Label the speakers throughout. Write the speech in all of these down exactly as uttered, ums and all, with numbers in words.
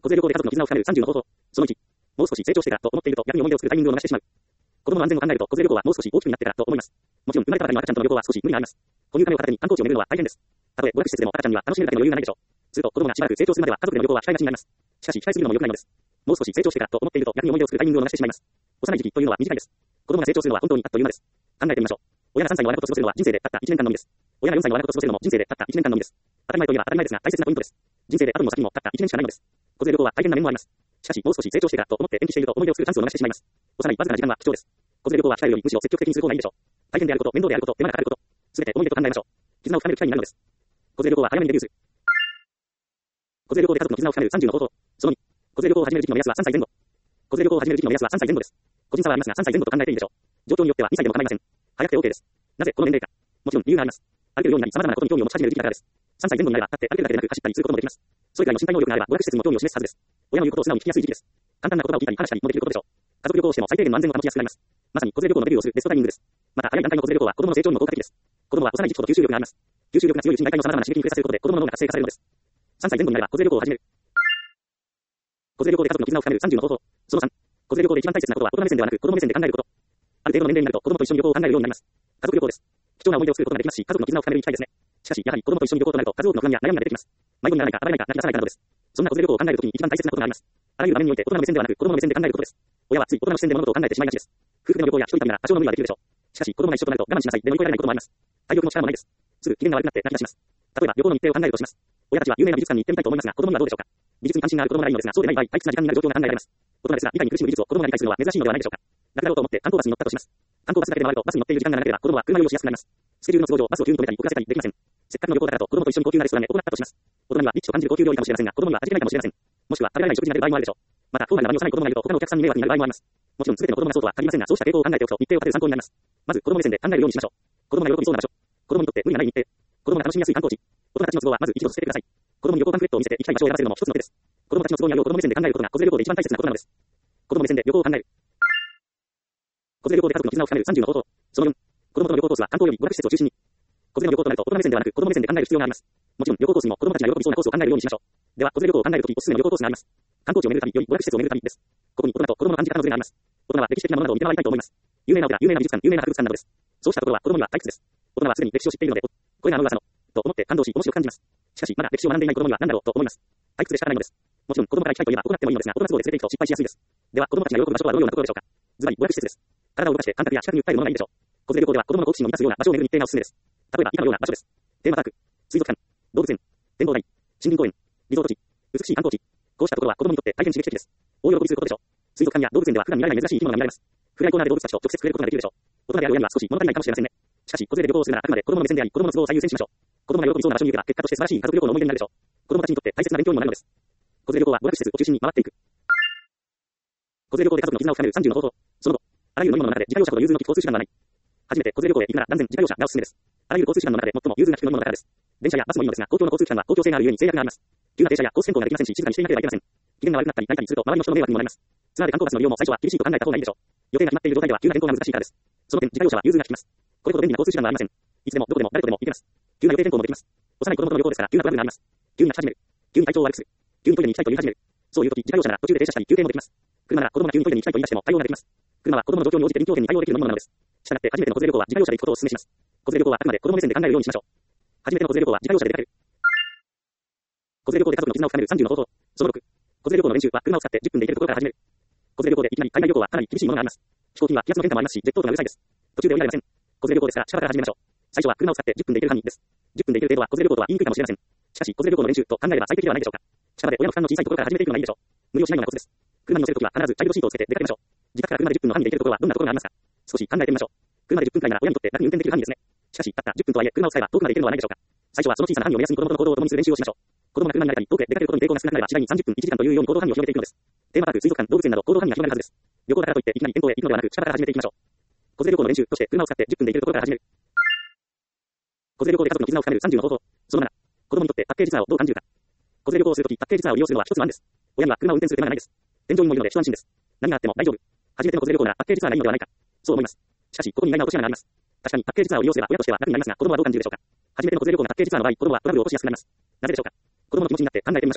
Speaker 1: 子連れ旅行で家族の絆を深めるさんじゅうの方法。そのいち、もう少し成長してからと思っていると逆に思い出を作るタイミングを逃してしまう。子供の安全を考えると子連れ旅行はもう少し大きくなってからと思います。もちろん生まれたばかりの赤ちゃんとの旅行は少し無理があります。哺乳瓶を片手に観光地を巡るのは大変です。たとえ娯楽施設でも赤ちゃんには楽しめるだけの余裕がないでしょう。すると子供がしばらく成長するまでは家族での旅行は控えがちになります。しかし控えすぎるのも良くないのです。もう少し成長してからと思っていると逆に思い出を作るタイミングを逃してしまいます。幼い時期というのは短いです。子供が成長するのは本当にあっという間です。考えてみましょう。親がさんさいの我が子と過ごせるのは人生でたったいちねんかんのみです。親がよんさいの我が子と過ごせるのも人生でたったいちねんかんのみです。当たり前といえば当たり前ですが大切なポイントです。人生で後にも先にもたったいちねんしかないのです。子連れ旅行は大変な面もあります。しかしもう少し成長してからと思って延期していると思い出を作るチャンスを逃してしまいます。幼いわずかな時間は貴重です。子連れ旅行は控えるよりむしろ積極的にする方がいいでしょう。大変であること、面倒であること、手間がかかること、すべて思い出と考えましょう。絆を深める機会になるのです。子連れ旅行は早めにデビューする。子連れ旅行で家族の絆を深めるさんじゅうの方法。そのに、子連れ旅行を始める時期の目安はさんさいぜん後。子連れ旅行を始める時期の目安はさんさいぜん後です。個人差はありますがさんさいぜん後と考えていいでしょう。状況によってはにさいでも構いません。早くて OK です。なぜこの年齢か。もちろん理由があります。歩けるようになり様々なことに興味を持ち始める時期だからです。さんさいぜん後になれば立って歩けるだけでなく走ったりすることもできます。それくらいの身体能力があれば娯楽施設にも興味を示すはずです。親の言うことを素直に聞きやすい時期です。簡単な言葉を聞いたり話したりもできることでしょう。家族旅行をしても最低限の安全を保ちやすくなります。まさに子連れ旅行のデビューをするベストタイミングです。また早い段階の子連れ旅行は子供の成長にも効果的です。子供は幼い時期ほど吸収力があります。吸収力が強いうちに外界の様々な刺激に触れさせることで子供の脳が活性化されるのです。さんさいぜん後になれば子連れ旅行を始める。子連れ旅行で家族の絆を深めるさんじゅうの方法。そのさん、子連れ旅行で一番大切なことは大人目線ではなく子供目線で考えること。ある程度の年齢になると子供と一緒に旅行を考えるようになります。家族旅行です。貴重な思い出を作ることができますし、家族の絆を深める機会ですね。しかし、やはり子供と一緒に旅行となると数多くの不安や悩みが出てきます。迷子にならないか、暴れないか、泣き出さないかなどです。そんな子連れ旅行を考えるときに一番大切なことがあります。あらゆる場面において大人の目線ではなく子供の目線で考えることです。親はつい大人の視点で物事を考えてしまいがちです。夫婦での旅行や一人旅なら多少の無理はできるでしょう。しかし、子供が一緒となると我慢しなさいで乗り越えられないこともあります。体力も力もないです。すぐ機嫌が悪くなって泣き出します。例えば旅行の日程を考えるとします。親たちは有名な美術館に行ってみたいと思いますが、子供にはどうでしょうか。美術に関心がある子供ならいいのですが、そうでない場合、退屈な時間になる状況が考えられます。大人ですが、理解に苦しむ美術を子供が理解するのは珍しいのではないでしょうか。楽だろうと思って観光バスに乗ったとします。観光バスだけで回るとバスに乗っている時間が長ければ子供は車酔いをしやすくなります。スケジュールの都合上バスを急に止めたり遅らせたりできません。せっかくの旅行だからと子供と一緒に高級なレストランへ行ったとします。大人にはリッチと感じる高級料理かもしれませんが、子供には味気ないかもしれません。もしくは食べられない食事になる場合もあるでしょう。また、当該な場に幼い子供がいると他のお客さんに迷惑になる場合もあります。もちろん全ての子供がそうとは限りませんが、そうした傾向を考えておくと日程を立てる参考になります。まず子供目線で考えるようにしましょう。子供が喜びそうな場所。子供にとって無理がない日程。子供が楽しみやすい観光地。大人たちの都合はまず一度と捨ててください。子供に旅行パンフレットを見せて行きたい場所を選ばせるのも一つの手です。子供たちの都合に合う子供目線で考えることが子連れ旅行で一番大切なことなのです。子供目線で旅行を考える。子連れ旅行で家族の絆を深めるさんじゅうの方法。そのよん、子供との旅行コースは観光より娯楽施設を中心に。子連れの旅行となると大人目線ではなく子供目線で考える必要があります。もちろん旅行コースにも子供たちが喜びそうなコースを考えるようにしましょう。では、子連れ旅行を考えるときおすすめの旅行コースがあります。観光地を巡る旅より娯楽施設を巡る旅です。ここに大人と子供の感じ方のズレがあります。大人は歴史的なものなどを見て回りたいと思います。有名なお寺、有名な美術館、有名な博物館などです。そうしたところは子供には退屈です。大人はすでに歴史を知っているので、これがあの噂の、と思って感動し面白く感じます。しかし、まだ歴史を学んでいない子供には何だろうと思います。退屈で仕方ないのです。もちろん子供から行きたいといえば行ってもいいのですが、大人都合で連れて行くと失敗しやすいです。では、子供たちが喜ぶ場所はどのようなところでしょうか。ズバリ娯楽施設です。体を動かして感覚や視覚に訴えるものがいいでしょう。子連れ旅行では子供の好奇心を満たすような場所を巡る日程がおすすめです。例えば以下のような場所です。テーマパーク、水族館、動物園、展望台、森林公園、リゾート地、美しい観光地。こうしたところは子供にとって大変刺激的です。大喜びすることでしょう。水族館や動物園では普段見られない珍しい生き物が見られます。フライコーナーで動物たちと直接触れることができるでしょう。大人である親には少し物足りないかもしれませんね。しかし、子連れで旅行をするならあくまで子供の目線であり、子供の都合を最優先しましょう。子供が喜びそうな場所に行けば結果として素晴らしい家族旅行の思い出になるでしょう。子供たちにとって大切な勉強にもなるのです。子連れ旅行は娯楽施設を中心に回っていく。子連れ旅行で家族の絆を深めるさんじゅうの方法。その後、あらゆる飲み物の中で自家用車ほど融通の利く交通手段はない。初めて子連れ旅行へ行くなら断然自家用車がおすすめです。あらゆる交通手段の中で最も融通が利く飲み物だからです。電車やバスもいいのですが、公共の交通機関は公共性があるゆえに制約があります。急な停車やコース変更ができませんし、静かにしていなければいけません。機嫌が悪くなったり泣いたりすると周りの人の迷惑にもなります。ツアーで観光バスの利用も最初は厳しいと考えた方がいいでしょう。予定が決まっている状態では急な変更が難しいからです。その点、自家用車は融通が利きます。これほど便利な交通手段はありません。いつでもどこでも誰とでも行けます。急な予定変更もできます。幼い子供との旅行ですから急なトラブルがあります。急に泣き始める。急に体調を悪くする。急にトイレに行きたいと言い始める。そういう時、自家用車なら途中で停車したり休憩もできます。車なら子供が急にトイレに行きたいと言い出しても対応ができます。車は子供の状況に応じて臨機応変に対応できる飲み物なのです。したがって初めての子連れ旅行は自家用車で行くことをお勧めします。子連れ旅行はあくまで子供目線で考えるようにしましょう。初めての子連れ旅行は自家用車で出かける。子連れ旅行で家族の絆を深めるさんじゅうの方法。そのろく、子連れ旅行の練習は車を使ってじゅっぷんで行けるところから始める。子連れ旅行でいきなり海外旅行はかなり厳しいものがあります。飛行機には気圧の変化もありますし、ジェット音がうるさいです。途中で降りられません。子連れ旅行ですから力から始めましょう。最初は車を使ってじゅっぷんで行ける範囲です。じゅっぷんで行ける程度は子連れ旅行とは言いにくいかもしれません。しかし子連れ旅行の練習と考えれば最適ではないでしょうか。力で親の負担の小さいところから始めていくのがいいでしょう。無理をしないようなコツです。車に乗せるときは必ずチャイルドシートをつけて出かけましょう。自宅から車でじゅっぷんの範囲で行けるところはどんなところがありますか。少し考えてみましょう。車でじゅっぷんくらいなら親にとって楽に運転できる範囲ですね。しかし、たったじゅっぷんとはいえ車を使えば遠くまで行けるのはないでしょうか。最初はその小さな範囲を目安に子供との行動を共にする練習をしましょう。子供が車に慣れたり遠くへ出かけることに抵抗が少なくなれば次第にさんじゅっぷん、いちじかんというように行動範囲を広げていくのです。テーマパーク、水族館、動物園など行動範囲が広がるはずです。旅行だからといっていきなり遠方へ行くのではなく力から始めていきましょう。子連れ旅行の練習として車を使ってじゅっぷんで行けるところから始める。子連れ旅行で家族の絆を深めるさんじゅうの方法。そのなな、子供にとってパッケージツアーをどう感じるか。子連れ旅行をするときパッケージツアーを利用するのは一つの案です。親には車を運転する手間がないです。添乗員もいるので一安心です。何があっても大丈夫。初めての子連れ旅行ならパッケージツアーがいいのではないか。そう思います。しかし、ここに意外な落とし穴があります。確かにパッケージツアーを利用すれば親としては楽になりますが、子供はどう感じるでしょうか。初めての子連れ旅行がパッケージツアーの場合、子供はトラブルを起こしやすくなります。なぜでしょうか。子供の気持ちになって考えてみましょう。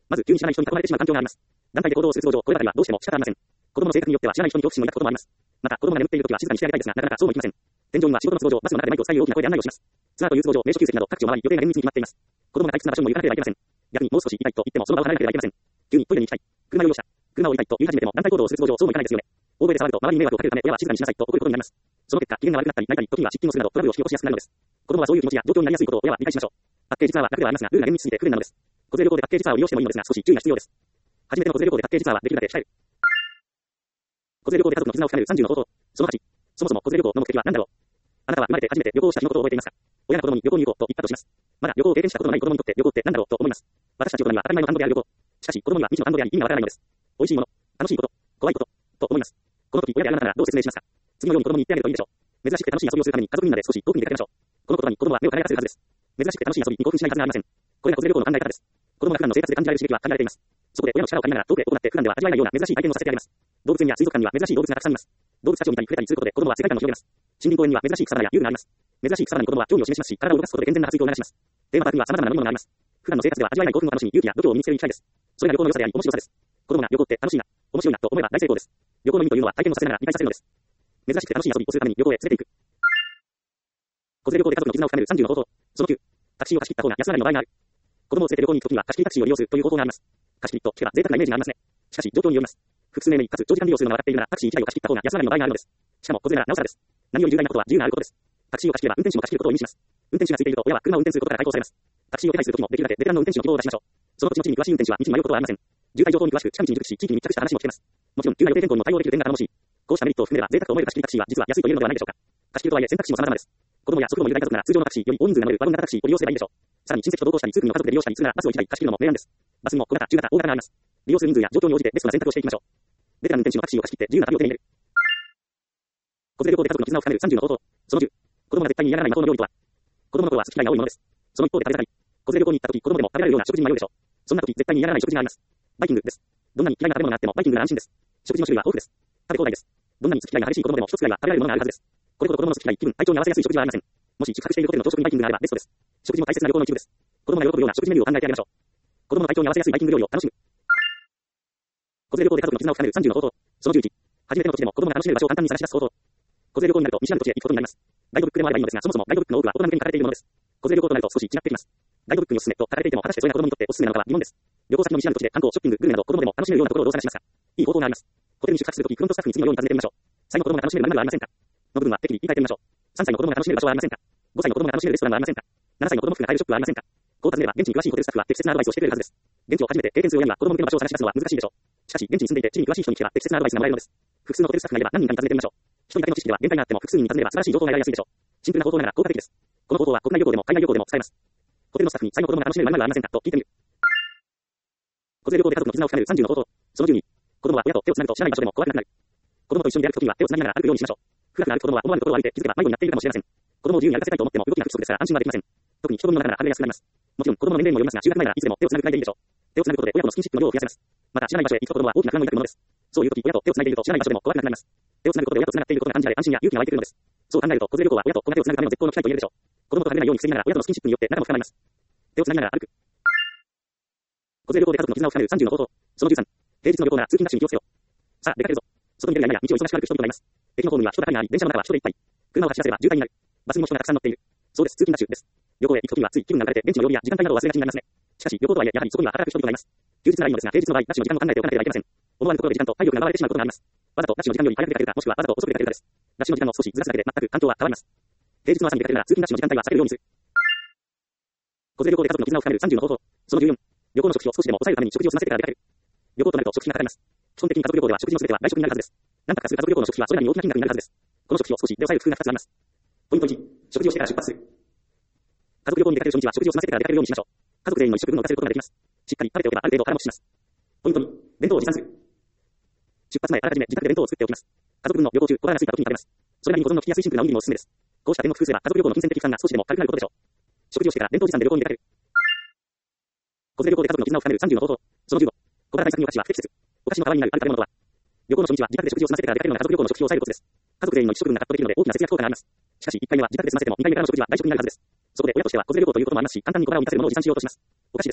Speaker 1: まず、急に知らない人に囲まれてしまう環境があります。団体で行動をする都合上、こればかりはどうしても仕方ありません。子供の性格によっては知らない人に恐怖心を抱くこともあります。また、子供が眠っているときは静かにしてあげたいですが、なかなかそうもいきません。天井には仕事の都合上、バスの中でマイクを伝える大きな声で案内をします。ツアーという都合上、名所旧跡など各地を回り、予定が厳密に決まっています。子供が退屈な場所にも行かなければいけません。逆にもう少し痛いと言ってもその場を離れなければいけません。急にトイレに行きたい。車用用車。車を降りたいと言い始めても団体行動をする都合上、そうもいかないですよね。大声で騒ぐと周りに迷惑をかけるため、親は静かにしなさいと怒ることになります。その結果、機嫌が悪くなったり、泣いたり、時には失禁をするなどトラブルを引き起こしやすくなるのです。子供はそういう気持ちや状況になりやすいことを親は理解しましょう。パッケージツアーは楽ではありますが、ルールが厳密すぎて不便なのです。小連れ旅行でパッケージツアーを利用してもいいのですが、少し注意が必要です。初めての小連れ旅行でパッケージツアーはできるだけ控える。小連れ旅行で家族の絆を深めるさんじゅうの方法。そのはち。そもそも小連れ旅行の目的は何だろう。あなたは生まれて初めて旅行をした日のことを覚えていますか。親が子供に旅行に行こうと言ったとします。まだ旅行を経験したことのない子供にとって旅行って何だろうと思います。私たち大人には当たり前の単語である旅行。しかし子供には未知の単語であり意味がわからないのです。美味しいもの、楽しいこと、怖いこと、と思います。この時、親であるあなたならどう説明しますか。次のように子供に言ってあげるといいでしょう。珍しくて楽しい遊びをするために家族みんなで少し遠くに出かけましょう。この言葉に子供は目を輝かせるはずです。珍しくて楽しい遊びに興奮しないはずがありません。これが子連れ旅行の考え方です。子供が普段の生活で感じられる刺激は限られています。そこで親の力を借りながら遠くへ行って普段では味わえないような珍しい体験をさせてあげます。動物園や水族館には珍しい動物がたくさんいます。動物たちを見たり触れたりすることで子供は世界観を広げます。森林公園には珍しい草花や遊具があります。珍しい草花に子供は興味を示しますし、体を動かすことで健全な発育を促します。テーマパークには様々な飲み物があります。普段の生活では味わえない興奮を楽しみ、勇気や度胸を身につける機会です。それが旅行の良さであり面白さです。子供が旅行って楽しいな、面白いなと思えば大成功です。旅行の意味というのは体験をさせながら理解させるのです。珍しくて楽しい遊びをするために旅行へ連れて行く。小連れ旅行で家族の絆を深めるさんじゅうの方法。そのきゅう。タクシーを貸し切った方が安上がりの場合がある。子供を連れて旅行に行くときには貸し切りタクシーを利用するという方法があります。貸し切りと聞けば贅沢なイメージがありますね。しかし状況によります。複数年目にかつ長時間利用するのが分かっているならタクシーいちだいを貸し切った方が安上がりの場合があるのです。しかも小連れならなおさらです。何より重大なことは自由があることです。タクシーを貸し切れば運転手も貸し切ることを意味します。運転手がついていると親は車を運転することから解放されます。タクシーを手配するときもできるだけベテランの運転手の希望を出しましょう。その土地の地に詳しい運転手は道に迷うことはありません。渋滞情報に詳しく近道に熟し地域に密着した話も聞けます。もちろん急な予定変更にも対応できる点が頼もしい。こうしたメリットを含めれば贅沢と思える貸し切りタクシーは実は安いと言えるのではないでしょうか。貸し切りとはいえ選択肢も様々です。子供や祖父母もいる大家族なら通常のタクシーより大人数が乗れるワゴン型タクシーを利用すればいいでしょう。さらに親戚と同行したり通勤の家族で利用したりするならバスをいちだい貸し切るのも明暗です。バスにも小型、中型、大型があります。利用する人数や状況に応じてベストな選択をしていきましょう。ベテラン運転手のタクシーを貸し切って自由な旅を手に入れる。小連れ旅行で家族の絆を深めるさんじゅうの方法。そのじゅう。子供が絶対にやらない魔法の料理とは。子供の頃は好き嫌いが多いものです。その一方で食べ盛り。小連れ旅行に行った時、子供でも食べられるような食事に迷うでしょう。そんな時絶対にやらない食事があります。バイキングです。どんなに嫌いな食べ物があってもバイキングが安心です。食事の種類は豊富です。食べ放題です。どんなに好き嫌いが激しい子供でも一つぐらいは食べられるものがあるはずです。これほど子供の好き嫌い、気分、体調に合わせやすい食事はありません。もし宿泊しているホテルの朝食にバイキングがあればベストです。食事も大切な旅行の一部です。子供が喜ぶような食事メニューを考えてあげましょう。子供の体調に合わせやすいバイキング料理を楽しむ。小連れ旅行で家族の絆を深めるさんじゅうの方法。そのじゅういち。初めての土地でも子供が楽しめる場所を簡単に探し出す方法。小連れ旅行になると見知らぬ土地へ行くことになります。ガイドブックでもあればいいのですが、そもそもガイドブックの多くは大人向けに書かれているものです。小連れ旅行となると少し違ってきます。ガイドブックにおすすめと書かれていても果たしてそれが子供にとっておすすめなのかは疑問です。旅行先の見知らぬ土地で観光、ショッピング、グルメなど子供でも楽しめるようなところをどう探しますか。いい方法があります。ホテルに宿泊するときフロントスタッフに次のように尋ねてみましょう。さんさいの子供が楽しめる何々はありませんか。の部分は適宜言い換えてみましょう。さんさいの子供が楽しめる場所はありませんか。ごさいの子供が楽しめるレストランはありませんか。ななさいの子供服が買えるショップはありませんか。こう尋ねれば現地に詳しいホテルスタッフは適切なアドバイスをしてくれるはずです。現地を初めて経験する親には子供向けの場所を探し出すのは難しいでしょう。しかし現地に住んでいて地に詳しい人に聞けば適切なアドバイスがもらえるのです。複数のホテルスタッフがいれば何人かに尋ねてみましょう。一人だけの知識では限界があっても複数人に尋ねれば素晴らしい情報が得られやすいでしょう。シンプルな方法ながら効果的です。この方法は国内旅行でも海外旅行でも使えます。ホテルのスタッフに最後子供が楽しめる何々はありませんかと聞いてみる。小連れ旅行で家族の絆を深めるさんじゅうの方法。そのじゅうに。子供は親と手をつなぐと知らない場所でも怖くなくなる。子供と一緒に出歩くときには手をつなぎながら歩くようにしましょう。ふらふら歩く子供は思わぬところを歩いて気づけば迷子になっているかもしれません。子供を自由に歩かせたいと思っても動きが不足ですから安心はできません。特に人混みの中なら離れやすくなります。もちろん子供の年齢にもよりますが中学前ならいつでも手をつなぐくらいでいいでしょう。手をつなぐことで親とのスキンシップの量を増やせます。また知らない場所へ行く子供は大きな不安を抱くものです。そういう時親と手をつないでいると知らない場所でも怖くなくなります。手をつなぐことで親とつながっていることが感じられ安心や勇気が湧いてくるのです。そう考えると小連れ旅行は親と子が手をつなぐための絶好の機会と言えるでしょう。子供と離れないように防ぎながら親とのスキンシップによって仲も深まります。手をつなぎながら歩く。小連れ旅行で家族の絆を深めるさんじゅうの方法。そのじゅうさん。平日の旅行なら通勤ラッシュに気をつけよう。さあ出かけるぞ。外に出るやや道を忙しく歩く人々がいます。駅のホームには人だかりがあり、電車の中は人でいっぱい。車を走らせれば渋滞になる。バスにも人がたくさん乗っている。そうです、通勤ラッシュです。旅行へ行くときはつい気分が流れて現地の曜日や時間帯などを忘れがちになりますね。しかし旅行とはいえやはりそこには働く人々がいます。休日ならいいのですが平日の場合ラッシュの時間も考えておかなければいけません。思わぬところで時間と体力が奪われてしまうことがあります。わざとラッシュの時間より早く出かけるかもしくはわざと遅く出かけるかです。ラッシュの時間を少しずらすだけで全く環境は変わります。平日の朝に出かけるなら通勤ラッシュの時間帯は避けるようにする。小連れ旅行で家族の絆を深めるさんじゅうの方法。そのじゅうよん。旅行の食費を少しでも抑えるために食事を済ませてから出かける。旅行となると食費がかかります。基本的に家族旅行では食事の全ては外食になるはずです。なんとかする家族旅行の食費はそれなりに大きな金額になるはずです。この食費を少しで抑える工夫がふたつあります。ポイントいち。食事をしてから出発する。家族旅行に出かける初日は食事を済ませてから出かけるようにしましょう。家族全員の一食分を出せることができます。しっかり食べておけばある程度腹持ちします。ポイントに。弁当を持参する。出発前あらかじめ自宅で弁当を作っておきます。家族分の旅行中、小腹が空いた時に食べます。それなりに保存の効きやすいシンプルなおにぎりもおすすめです。こうした点の工夫すれば家族旅行の金銭的負担が少しでも軽くなることでしょう。食事をしてから弁当持参で旅行に出かける。小連れ旅行で家族の絆を深めるさんじゅうの方法。そのじゅうご。小腹対策に私は不適切。お菓子の代わりになるある食べ物とは。旅行の初日は自宅で食事を済ませてから出かけるのが家族旅行の食費を抑えるコツです。家族全員の一食分がカットできるので大きな節約効果があります。しかしいっかいめは自宅で済ませてもにかいめからの食事は外食になるはずです。そこで親としては小連れ旅行ということもありますし、簡単に小腹を満たせるものを持参しようとします。お菓子です。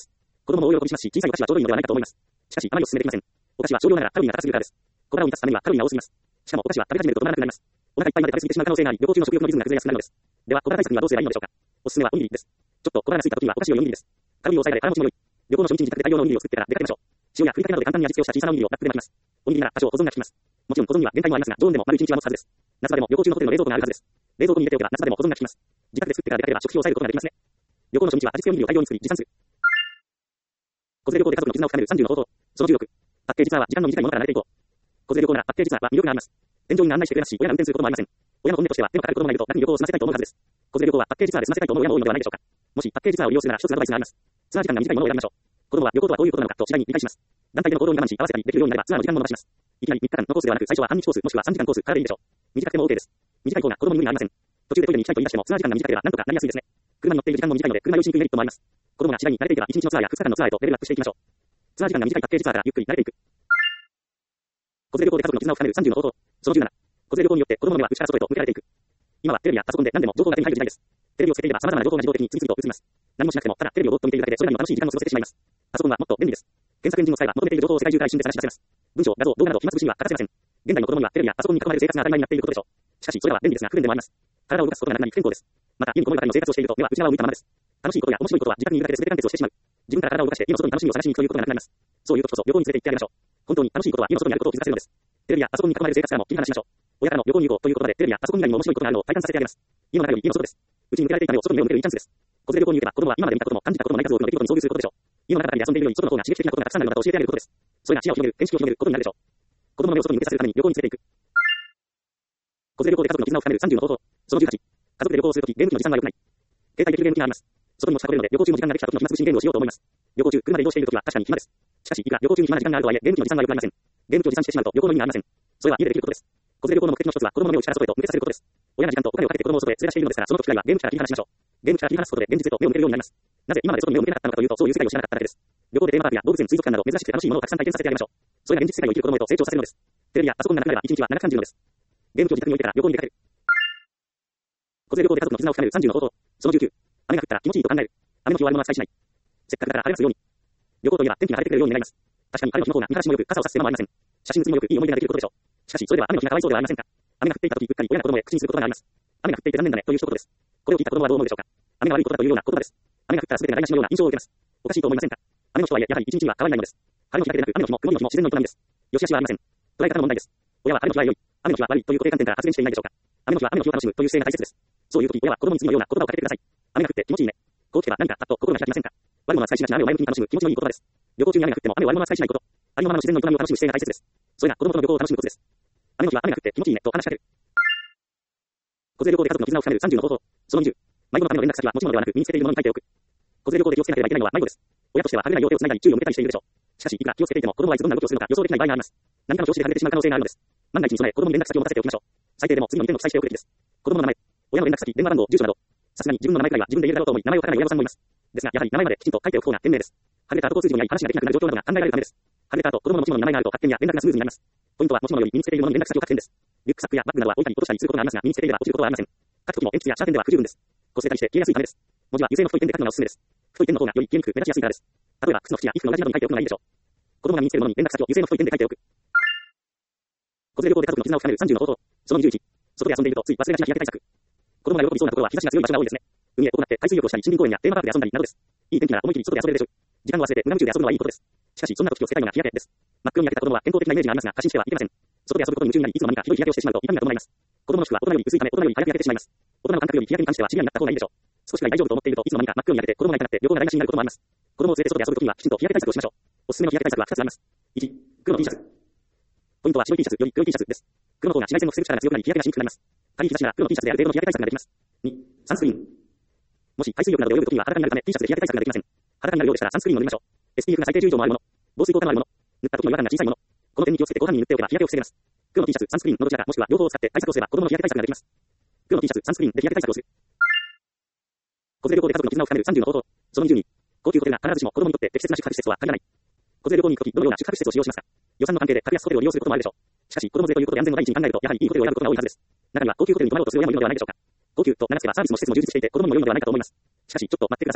Speaker 1: 子供も大喜びしますし、小さいお菓子はちょうどいいのではないかと思います。しかし、あまりお勧めできません。お菓子は少量ならカロリーが高すぎるからです。小腹を満たすためにはカロリーが多すぎます。しかもお菓子は食べ始めると止まらなくなります。お腹いっぱいまで食べ過ぎてしまう可能性があり、旅行中の食欲のリズムが崩れやすくなるのです。では、小腹対策にはどうすればいいのでしょうか。おすすめはおにぎりです。ちょっと小腹が空いた時にはお菓子をよにぎりです。カロリーを抑えられ腹持ちも良い。旅行の初日に自宅で大量のおにぎりを作ってから出かけましょう。塩やふりかけなどで簡単に味付けをした小さなおにぎりをラップで巻きます。おにぎりなら多少保存が効きます。もちろん保存には限界もありますが、常温でも丸いちにちは持つはずです。夏場でも旅行中のホテルの冷蔵庫があるはずです。冷蔵庫に入れておけば夏場でも保存が効きます。自宅で作ってから出かければ食費を抑えることができますね。旅行の初日は味付けおにぎりを大量に作り持参する。子連れ旅行で家族の絆を深めるさんじゅうの方法。そのじゅうろく。パッケージツアーは時間の短いものから慣れていこう。子連れ旅行ならパッケージツアーは魅力があります。添乗員が案内してくれますし、親が運転することもありません。親の本音としては手のかかる子供がいると楽に旅行を済ませたいと思うはずです。子連れ旅行はパッケージツアーで済ませたいと思う親も多いのではないでしょうか。もしパッケージツアーを利用するなら一つアドバイスがあります。ツアー時間が短いものを選びましょう。子供は旅行とはどういうことなのかと次第に理解します。団体での行動に我慢し合わせたりできるようになればツアーの時間も伸ばします。いきなりみっかかんのコースではなく最初は半日コースもしくはさんじかんコースからでいいでしょう。短くても OK です。短い方が子供に無理がありません。途中でトイレに行きたいと言い出してもツアー時間が短ければなんとかなりやすいですね。車に乗っている時間も短いので車用しにくいメリットもあります。子供が次第に慣れていけばいちにちのツアーやふつかかんのツアーへとレベルアップしていきましょう。ツアー時間が短いパッケージツアーからゆっくり慣れていく。子連れ旅行で家族の絆を深めるさんじゅうの方法。そのじゅうなな。子連れ旅行によって子供の目は内から外へと向けられていく。今はテレビやパソコンで何でも情報が手に入る時代です。テレビをつけていれば様々な情報が自動的に次々と映ります。何もしなくてもただテレビをぼーっと見ているだけでそれなりの楽しい時間を過ごせてしまいます。パソコンはもっと便利です。検索エンジンの際は求めている情報を世界中から一瞬で探し出せます。文章、画像、動画など暇つぶしには欠かせません。現代の子供にはテレビやパソコンに囲まれる生活が当たり前になっていることでしょう。しかしそれは便利ですが不便でもあります。体を動かすことがなくなり不健康です。また家にこもりばかりの生活をしていると目は内側を向いたままです。楽しいことや面白いことは自宅にいるだけで全て完結をしてしまう。自分から体を動かして家の外に楽しみを探しに行くということがなくなります。そういう時こそ旅行に連れて行ってあげましょう。本当に楽しいことは家の外にあることを気づかせるのです。テレビやパソコンに囲まれる生活からも切り離しましょう。親からの旅行に行こうということでテレビやパソコン以外にも面白いことがあるのを体感させてあげます。家の中より家の外です。内に向けられていた目を外に目を向けるいいチャンスです。子連れ旅行に行けば子供は今まで見たことも感じたこともない数多くの出来事に遭遇することでしょう。家の中で遊んでいるより外の方が刺激的なことがたくさんあるのだと教えてあげることです。それが視野を広げる、見識を広げることになるでしょう。子供の目を外に向けさせるために旅行に連れて行く。子連れ旅行で家族の絆を深めるさんじゅうの方法。そのじゅうはち。家族で旅行をするとき、ゲーム機の持参が良くない。携帯できるゲーム機があります。外に持ち運べるので旅行中も時間ができた時の暇つぶしにゲームをしようと思います。旅行中、車で移動しているときは確かに暇です。しかし、いくら旅行中に暇な時間があるとはいえ、ゲーム機の持参は良くありません。ゲーム機を持参してしまうと旅行の意味がありません。それは家でできることです。子連れ旅行の目的の一つは子供の目を内から外へと向けさせることです。親が時間とお金をかけて子供を外へ連れ出しているのですから、その時くらいはゲーム機から切り離しましょう。ゲーム機から切り離すことで現実へと目を向けるようになります。なぜ今まで外に目を向けなかったのかというと、そういう世界を知らなかっただけです。旅行でテーマパークや動物園、水族館など珍しくて楽しいものをたくさん体験させてあげましょう。それが現実世界を生きる子供へと成長させるのです。テレビやパソコンがなくなればいちにちは長く感じるのです。ゲーム機を自宅に置いてから旅行に出かける。子連れ旅行で家族の絆を深めるさんじゅうの方法。そのじゅうきゅう。雨が降ったら気持ちいいと考える。雨の日は悪者は期待しない。せっかくだから晴れますように。旅行といえば天気が晴れてくれるように願います。確かに晴れの日の方が見晴らしも良く、傘を差す手間もありません。写真写りも良くいい思い出ができることでしょう。しかしそれでは雨の日がかわいそうではありませんか。雨が降っていた時うっかり親が子供へ口にすることがあります。雨が降っていて残念だねという一言です。これを聞いた子供はどう思うでしょうか。雨が悪いことだというような言葉です。雨が降ったら全てが台無しのような印象を受けます。おかしいと思いませんか。雨の日とはいえやはり一日には変わらないのです。晴れの日だけでなく雨の日も曇りの日も自然の営みです。良し悪しはありません。捉え方の問題です。親は晴れの日は良い、雨の日は悪いという固定観点から発言していないでしょうか。雨の日は雨の日を楽しむという姿勢が大切です。そういう時親は子供に次のような言葉をかけてください。雨が降って気持ちいいね。こう聞けば何かパッと心が開きませんか。悪者は使いしなしな雨を前向きに楽しむ気持ちのいい言葉です。旅行中に雨が降っても雨を悪者は使いしないこと。ありのままの自然の営みを楽しむ姿勢が大切です。それが子供との旅行を楽しむことです。雨の日は雨が降って気持ちいいねと話しかける。子連れ旅行で家族の絆を深めるさんじゅうの方法。そのにじゅう。迷子のための連絡先は持ち物ではなく身につけているものに書いておく。子連れ旅行で気をつけなければいけないのは迷子です。親としては晴れないよう手を繋いだり注意を向けたりしているでしょう。しかしいくら気をつけていても子供はいつどんな動きをするのか予想できない場合があります。何かの調子で外れてしまう可能性があるのです。万が一に備え子供に連絡先を持たせておきましょう。最低でも次のにてんを記載しておくべきです。子供の名前、親の連絡先、電話番号、住所など。さすがに自分の名前くらいは自分で言えるだろうと思い名前を書かない親御さんもいます。ですがやはり名前まできちんと書いておく方が賢明です。晴れた後交通時にやり話ができなくなる状況などが考えられるためです。晴れた後子供の持ち物に名前があると発見や連絡がスムーズになります。ポイントは持ち物より身につけているものに連絡先を書く点です。リュックサックやバッグなどは置いたり落としたりすることがありますが身につけていれば落ちることはありません。書くときも鉛筆やシャーペンでは不十分です。個性にして消えやすいためです。文字は油性の太いペンで書くのがおすすめです。太いペンの方がより消えにくく目立ちやすいからです。例えば靴の縁や衣服の裏地などに書いておくのがいいでしょう。子供が身につけるものに連絡先を油性の太いペンで書いておく。子連れ旅行で家族の絆を深めるさんじゅうの方法。そのにじゅういち。外で遊んでいるとつい忘れがちな日焼け対策。子供が喜びそうなところは日差しが強い場所が多いですね。海へこうなって海水浴をしたり森林公園やテーマパークで遊んだりなどです。いい天気なら思い切り外で遊べるでしょう。時間を忘れて無我夢中で遊ぶのはいいことです。しかしそんな時を避けたいのが日焼けです。真っ黒に焼けた子供は健康的なイメージがありますが過信してはいけません。外で遊ぶことに夢中になりいつの間にかひどい日焼けをしてしまうと痛みが伴います。子供の皮膚は大人より薄いため大人より早く焼けてしまいます。大人の感覚より日焼けに関してはシビアになった方がいいでしょう。少しくらい大丈夫と思っているといつの間にか真っ黒に焼けて子供がいなくなって旅行が台無しになることもあります。子供を連れて外で遊ぶときにはきちんと日焼け対策をしましょう。おすすめの日焼け対策はふたつあります。いち、黒の T シャツ。ポイントは白い T シャツより黒い T シャツです。黒の方が紫外線の防ぐ力が強くなり日焼けがしにくくなります。仮に日差しなら黒の T シャツである程度の日焼け対策ができます。に、サンスクリーン。もし海水浴などで泳ぐときには裸になるため T シャツで日焼け対策ができません。裸になるようでしたらサンスクリーンを塗りましょう。エスピーエフ が最低じゅう以上もあるもの、防水効果のあるもの、塗った時の違和感が小さいもの、この点に気をつけてご飯に塗っておけば日焼けを防げます。黒の T シャツ、サンスクリーンのどちらかもしくは両方を使って対策をすれば子供の日焼け対策ができます。黒の T シャツ、サンスクリーンで日焼け対策をする。子連れ旅行で家族の絆を深めるさんじゅうの方法。そのにじゅうに。高級ホテルが必ずしも子供にとって適切な宿泊施設は限らない。子連れ旅行に行くときどのような宿泊施設を使用しますか。予算の関係で格安ホテルを利用することもあるでしょう。しかし子供連れということで安全の第一に考えるとやはりいいホテルを選ぶことが多いはずです。中には高級ホテルに泊まろうとする親もいるのではないでしょうか。高級と名が付けばサービスも施設も充実していて子供にも良いのではないかと思います。しかしちょっと待ってください。高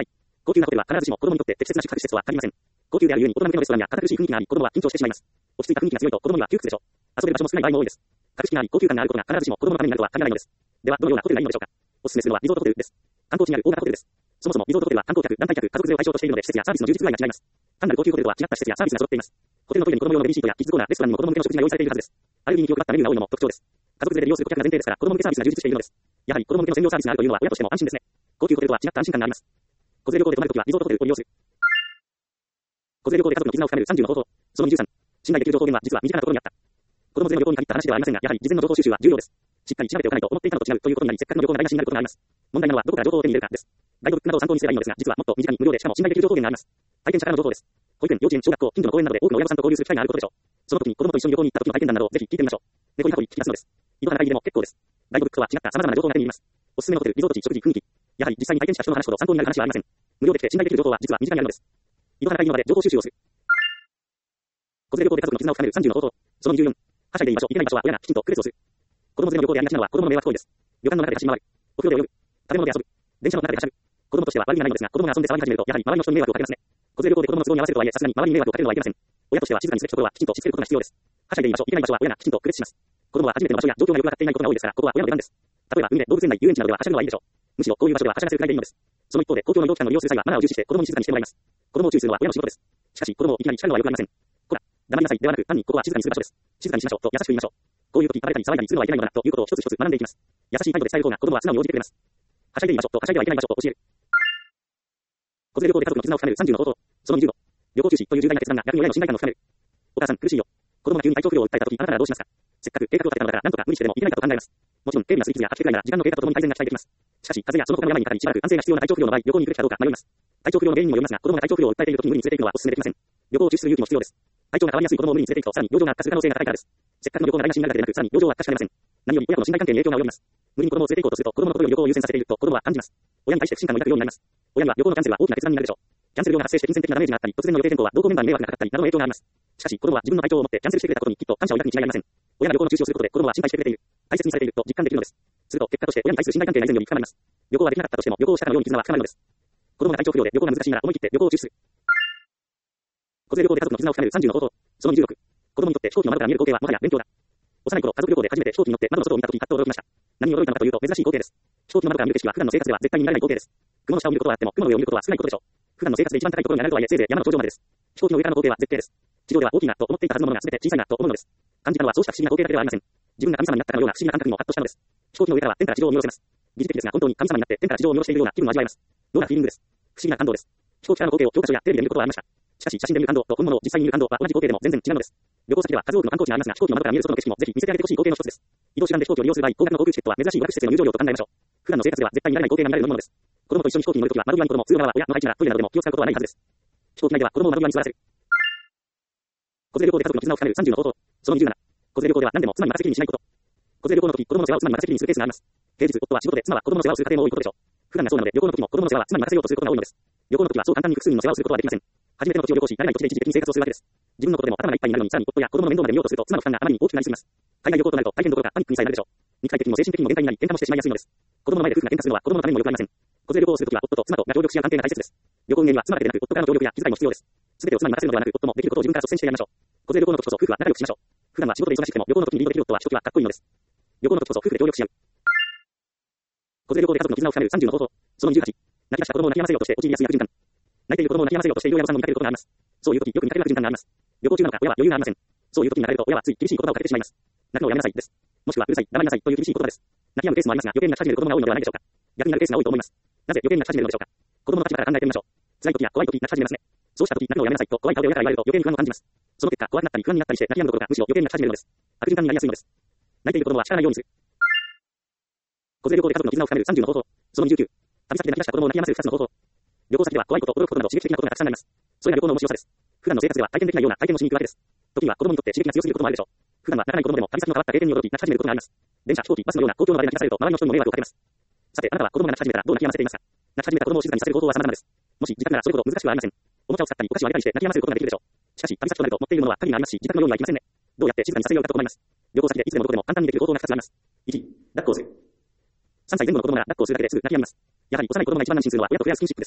Speaker 1: 高級なホテルは必ずしも子供にとって適切な宿泊施設とは限りません。高級であるゆえに大人向けのレストランや堅苦しい雰囲気があり、子供は緊張してしまいます。落ち着いた雰囲気が強いと子供には窮屈でしょう。遊べる場所も少ない場合も多いです。格式があり、高級感があることが必ずしも子供のためになるとは限らないのです。では、どのようなホテルがいいのでしょうか。おすすめするのはリゾートホテルです。観光地にある大型ホテルです。そもそもリゾートホテルは観光客、団体客、家族連れを対象としているので施設やサービスの充実具合が違います。単なる高級ホテルとは違った施設やサービスが揃っています。ホテルのトイレに子供用のベビーシートやキッズコーナー、レストランにも子供向けの食事が用意されているはずです。アレルギーに気を配ったメニューが多いのも特徴です。家族連れで利用する顧客が前提ですから、子供向けサービスが充実しているのです。やはり子供向けの専用サービスがあるというのは親としても安心ですね。高級ホテルとは違った安心感があります。子連れ旅行で泊まるときはリゾートホテルを利用する。子連れ旅行で家族の絆を深めるさんじゅうの方法。そのにじゅうさん。信頼できる情報源は実は身近なところにあった。子供連れの旅行に限った話ではありませんが、やはり事前の情報収集は重要です。しっかり調べておかないと思っていたのと違うということになり、せっかくの旅行が台無しになることがあります。問題なのはどこから情報を手に入れるかです。ガイドブックなどを参考にすればいいのですが、実はもっと身近に無料でしかも信頼できる情報源があります。体験者からの情報です。保育園、幼稚園、小学校、近所の公園などで多くの親御さんと交流する機会があることでしょう。その時に子供と一緒に旅行に行った時の体験談などをぜひ聞いてみましょう。猫に過去に聞き出すのです。井戸端会議でも結構です。ガイドブックとは違った様々な情報が手に入ります。おすすめのホテル、リゾート地、食事、雰囲気。やはり実際に体験した人の話ほど参考になる話はありません。無料できて信頼できる情報は実は身近にあるのです。井戸端会議の場で情報収集をする。子連れ旅行で家族の絆を深めるさんじゅうの方法。そのにじゅうよん。はしゃいでいい場所、いけない場所は親がきちんと区別をする。子供連れの旅行でありがちなのは子供の迷惑行為です。旅館の中で走り回る。お風呂で泳ぐ。食べ物で遊ぶ。電車の中ではしゃぐ。子供としては悪意がないのですが、子供が遊んで騒ぎ始めると、やはり周りの人に迷惑をかけますね。子連れ旅行で子供の都合に合わせるとはいえ、さすがに周りに迷惑をかけるのはいけません。親としては静かにすべきところはきちんとしつけることが必要です。はしゃいでいい場所、いけない場所は親がきちんと区別します。子供は初めての場所や状況がよくわかっていないことが多いですから、ここは親の出番です。例えば海で動物園内、遊園地などでははしゃぐのはいいでしょう。むしろこういう場所でははしゃがせるくらいでいいのです。その一方で公共の移動機関の利用する際はマナーを重視して子供に静かにしてもらいます。子供を注意するのは親の仕事です。しかし子供をいきなり叱るのは良くありません。こら、黙りなさいではなく、単にここは静かにする場所です。静かにしましょうと優しく言いましょう。こういう時暴れたり騒いだりするのはいけないのだということを一つ一つ学んでいきます。優しい態度で伝える方が子供は素直に応じてくれます。はしゃいでいい場所とはしゃいではいけない場所を教える。子連れ旅行で家族の絆を深めるさんじゅうの方法。そのにじゅうご。旅行中止という重大な決断が逆に親の信頼感を深める。お母さん苦しいよ。子供が急に体調不良を訴えた時、あなたならどうしますか。せっかく計画を立てたのだからなんとか無理してでもいけないかと考えます。もちろん、軽微な水傷や吐き気くらいなら時間の経過とともに改善が期待できます。しかし、風邪やその他の病にかかりしばらく安静が必要な体調不良の場合、旅行に行くべきかどうか迷います。体調不良の原因にもよりますが、子供が体調不良を訴えている時に無理に連れて行くのはお勧めできません。旅行を中止する勇気も必要です。体調が変わりやすい子供を無理に連れて行くと、さらに病状が悪化する可能性が高いからです。せっかくの旅行が台無しになるだけでなく、さらに病状が悪化しかねません。何より親子の信頼関係に影響が及びます。無理に子供を連れて行こうとすると、子供の心より旅行を優先させていると子供は感じます。親に対して不信感を抱くようになります。親には旅行のキャンセルは大きな決断になるでしょう。キャンセル料が発生して金銭的なダメージがあったり、突然の予定変更は同行メンバーに迷惑がかかったりなどの影響があります。しかし、子供は自分の体調を持ってキャンセルしてくれたことにきっと感謝を抱くに違いありません。親が旅行の中止をすることで子供は心配してくれている、大切にされていると実感できるのです。すると結果として親に対する信頼関係が以前より深まります。旅行はできなかったとしても旅行をしたかのように絆は深まるのです。子供が体調不良で旅行が難しいなら思い切って旅行を中止する。子連れ旅行で家族の絆を深めるさんじゅうの方法。そのにじゅうろく。子供にとって飛行機の窓から見える光景はもはや勉強だ。幼い頃、家族旅行で初めて飛行機に乗って窓の外を見たとき、はっと驚きました。何に驚いたのかというと珍しい光景です。飛行機の窓から見る景色は普段の生活では絶対に見られない光景です。雲の下を見ることはあっても雲の上を見ることは少ないことでしょう。普段の生活で一番高いところに上がるとはいえ、せいぜい山の頂上までです。飛行機の上からの光景は絶景です。地上では大きいなと思っていたはずのものが全て小さいなと思うのです。感じたのはそうした不思議な光景だけではありません。自分が神様になったかのような不思議な感覚にもハッとしたのです。飛行機の上からは天から地上を見下ろせます。疑似的ですが本当に神様になって天から地上を見下ろしているような気分を味わえます。どんなフィーリングです。不思議な感動です。飛行機からの光景を教科書やテレビで見ることはありました。しかし写真で見る感動と本物を実際に見る感動は同じ光景でも全然違うのです。旅行先では数多くの観光地がありますが、飛行機の窓から見える外の景色もぜひ見せてあげてほしい光景の一つです。移動手段で飛行機を利用する場合、高額の航空チケットは珍しい娯楽施設への入場料と考えましょう。普段の生活では絶対に見られない光景が見られるものです。子供と一緒に飛行機に乗るときは窓際に子供、通路側は親の配置ならトイレなどでも気を使うことはないはずです。飛行機内では子供を窓際に座らせる。子連れ旅行で家族の絆を深めるさんじゅうの方法。そのにじゅうなな。子連れ旅行では何でも妻に任せきりにしないこと。子連れ旅行の時、子供の世話を妻に任せきりにするケースがあります。平日、夫は仕事で妻は子供の世話をする家庭も多いことでしょう。普段がそうなので、旅行の時も子供の世話は妻に任せようとすることが多いのです。旅行の時はそう簡単に複数人の世話をすることはできません。初めての土地を旅行し、慣れない土地で一時的に生活をするわけです。自分のことでも頭がいっぱいになるのに、さらに夫や子供の面倒まで見ようとすると、妻の負担があまりに大きくなりすぎます。海外旅行となると大変どころかパニックにさえなるでしょう。肉体的にも精神的にも限界になり、喧嘩もしてしまいやすいのです。子供の前で夫婦が喧嘩するのは子供のためにも良くありません。子連れ旅行をするときは夫と妻とが協力し合う関係が大切です。旅行運営には妻だけでなく夫からの協力や気遣いも必要です。すべてを妻に任せるのではなく、夫もできることを自分から率先してやりましょう。子連れ旅行の時こそ夫婦は仲良くしましょう。普段は仕事で忙しくても旅行の時にリードできる夫はひときわかっこいいのです。旅行の時こそ夫婦で協力し合う。子連れ旅行で家族の絆を深めるさんじゅうの方法。そのにじゅうはち。泣き出した子供を泣き止ませようとして陥りやすい悪循環。泣いている子供を泣き止ませようとしている親御さんも見かけることがあります。そういう時よく見かける悪循環があります。旅行中なのか親は余裕がありません。そういう時に泣かれると親はつい厳しい言葉をかけてしまいます。泣くのをやめなさいです。もしくはうるさい、黙りなさいという厳しい言葉です。泣き止むケースもありますが、余計に泣き始める子供が多いのではないでしょうか。逆になるケースが多いと思います。なぜ余計に泣き始めるのでしょうか。子供の立場から考えてみましょう。辛い時や怖い時泣き始めますね。そうした時泣くのをやめなさいと怖い顔で親から言われると余計に不安を感じます。その結果怖くなったり不安になったりして泣き止むどころかむしろ余計に泣き始めるのです。悪循環になりやすいのです。泣いている子供は叱らないようにする。子連れ旅行で家族の絆を深めるさんじゅうの方法。そのにじゅうきゅう。旅先で泣き出した子供を泣き止ませるふたつの方法。旅行先では怖いこと、驚くことなど刺激的なことがたくさんあります。それが旅行の面白さです。普段の生活では体験できないような体験をしに行くわけです。時には子供にとって刺激が強すぎることもあるでしょう。普段は泣かない子供でも旅先の変わった経験に驚き泣き始めることがあります。電車、飛行機、バスのような公共の場で泣き出されると周りの人にも迷惑をかけます。さて、あなたは子供が泣き始めたらどう泣き止ませていますか。泣き始めた子供を静かにさせる方法は様々です。もし自宅ならそれほど難しくはありません。おもちゃを使ったりお菓子をあげたりして泣き止ませることができるでしょう。しかし、旅先となると持っているものは限りがありますし、自宅のようにはいきませんね。どうやって静かにさせようかと思います。旅行先でいつでもどこでも簡単にできる方法がふたつあります。いち、抱っこをする。さんさい前後の子供なら抱っこをするだけですぐ泣き止みます。やはり幼い子供が一番安心するのは親と触れ合うスキンシップです。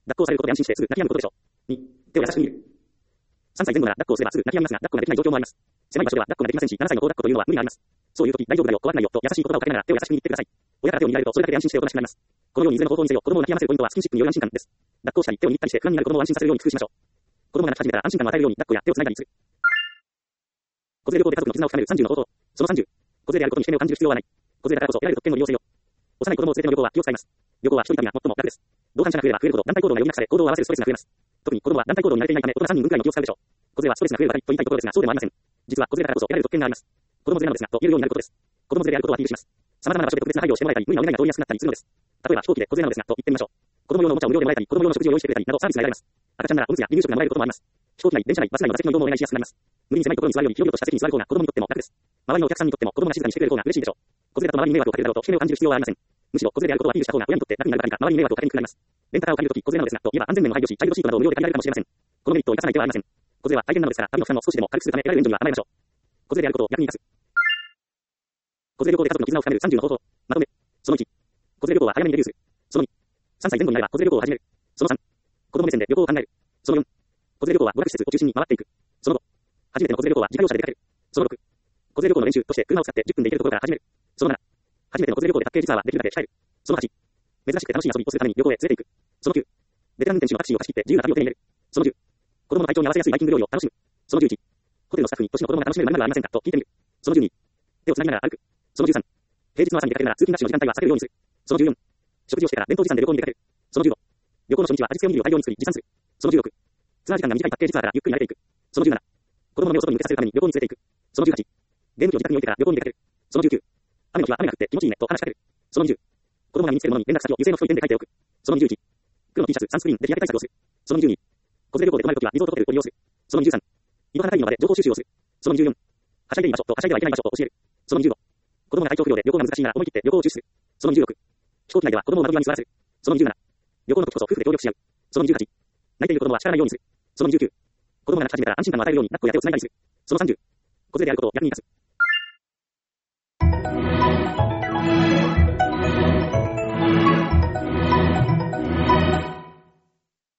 Speaker 1: 抱っこされることで安心してすぐ泣き止むことでしょう。に、手を優しく握る。さんさい前後なら抱っこをすればすぐ泣き止みますが、抱っこができない状況もあります。狭い場所では抱っこができませんし、ななさいの子抱っこというのは無理があります。そういう時、大丈夫だよ、怖くないよと優しい言葉をかけながら手を優しく握ってください。親から手を握られるとそれだけで安心しておとなしくなります。このようにいずれの方法にせよ、子供を泣き止ませるポイントはスキンシップによる安心感です。抱っこをしたり手を握ったりして不安になる子供を安心させるように工夫しましょう。子供が泣き始めたら安心感を与えるように抱っこや手をつないだりする。子連れ旅行で家族の絆を深めるさんじゅうの方法。そのさんじゅう。子連れであることに引け目を感じる必要はない。子連れだからこそ得られる特権を利用せよ。幼い子供を連れての旅行は気を使います。旅行は一人旅が最も楽です。同伴者が増えれば増えるほど団体行動がよりなくされ行動を合わせるストレスが増えます。特に子供は団体行動に慣れていないため大人さんにんぶんくらいの気を使うでしょう。子連れはストレスが増えるばかりと言いたいところですがそうでもありません。実は子連れだからこそ得られる特権があります。子供連れなのですがと言えるようになることです。子供連れであることをアピールします。様々な場所で特別な配慮をしてもらえたり無理なお願いが通りやすくなったりするのです。例えば飛行機で子連れなのですがと言ってみましょう。子供用のおもちゃを無料でもらえたり子供用の食事を用意してくれたりなどサービスが得られます。赤ちゃんならおむつや離乳食がもらえることもあります。飛行機内、電車内、バス内の座席の移動もお願いしやすくなります。無理に狭いところに座るより広々とした席に座る方が子供にとっても楽です。周りのお客さんにとっても子供が静かにしてくれる方が嬉しいでしょう。子連れだと周りに迷惑をかけるだろうと引け目を感じる必要はありません。むしろ子連れであることをアピールした方が親にとって楽になるばかりか周りに迷惑をかけにくくなります。レンタカーを借りるとき子連れなのですがといえば安全面も配慮しチャイルドシートなどを無料で借りられるかもしれません。このメリットを生かさない手はありません。子連れは大変なのですから旅の負担を少しでも軽くするため得られる援助には甘えましょう。子連れであることを逆に生かす。子連れ旅行で家族の絆を深めるさんじゅうの方法。まとめ。そのいち。子連れ旅行は早めにデビューする。そのに。さんさい前後になれば子連れ旅行を始める。そのさん。子供目線で旅行を考える。そのよん。子連れ旅行は語学施設を中心に回っていく。そのご。初めての子連れ旅行は自家用車で出かける。そのろく。子連れ旅行の練習として車を使ってじゅっぷんで行けるところから始める。そのなな。初めての子連れ旅行で卓球実はできるだけ鍛える。そのはち。珍しくて楽しい遊びをするために旅行へ連れて行く。そのきゅう。ベテラン運転手のタクシーを貸し切って自由な旅を手に入れる。そのじゅう。子供の体調に合わせやすいバイキング料理を楽しむ。そのじゅういち。ホテルのスタッフに年の子供が楽しめる何がありませんかと聞いてみる。そのじゅうに。手をつなぎながら歩く。そのじゅうさん。平日の朝に出かけるなら通勤ラッシュの時間帯は避けるようにする。そのじゅうよん。食事をしてから弁当持参で旅行に出かける。そのじゅうご。旅行の初日は味付けおにぎりを大量に作り持参する。そのじゅうろく。ツアー時間が短いパッケージツアーからゆっくり慣れていく。そのじゅうなな。子供の目を外に向けさせるために旅行に連れて行く。そのじゅうはち。ゲーム機を自宅に置いてから旅行に出かける。そのじゅうきゅう。雨の日は雨が降って気持ちいいねと話しかける。そのにじゅう。子供が身につけるものに連絡先を油性の太いペンで書いておく。そのにじゅういち。黒の T シャツ、サンスクリーンで日焼け対策をする。そのにじゅうに。子連れ旅行で泊まるときはリゾートホテルを利用する。そのにじゅうさん。井戸端会議の場で情報収集をする。そのにじゅうよん。はしゃいでいい場所とはしゃいではいけない場所を教える。そのにじゅうご。子供が体調不良で旅行が難しいなら思い切って旅行を中止する。そのにじゅうろく。飛行機内では子供を窓際に座らせる。そのにじゅうなな。旅行の時こそ夫婦で協力し合う。そのにじゅうはち。泣いている子供は叱らないようにする。そのにじゅうきゅう。子供が泣き始めたら安心感を与えるように抱っこや手をつないだりする。そのさんじゅう。子連れであることを逆に生かす。